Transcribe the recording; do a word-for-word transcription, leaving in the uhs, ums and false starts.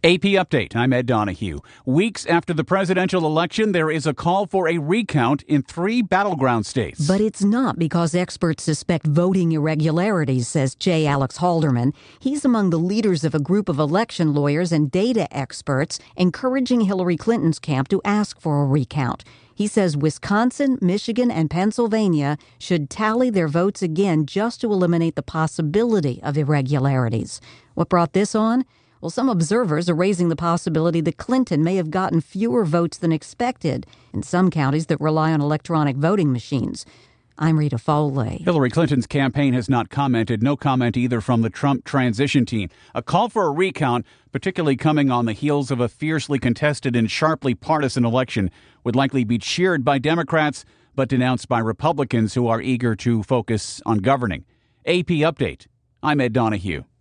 A P Update, I'm Ed Donahue. Weeks after the presidential election, there is a call for a recount in three battleground states. But it's not because experts suspect voting irregularities, says J. Alex Halderman. He's among the leaders of a group of election lawyers and data experts encouraging Hillary Clinton's camp to ask for a recount. He says Wisconsin, Michigan, and Pennsylvania should tally their votes again just to eliminate the possibility of irregularities. What brought this on? Well, some observers are raising the possibility that Clinton may have gotten fewer votes than expected in some counties that rely on electronic voting machines. I'm Rita Foley. Hillary Clinton's campaign has not commented. No comment either from the Trump transition team. A call for a recount, particularly coming on the heels of a fiercely contested and sharply partisan election, would likely be cheered by Democrats, but denounced by Republicans who are eager to focus on governing. A P Update. I'm Ed Donahue.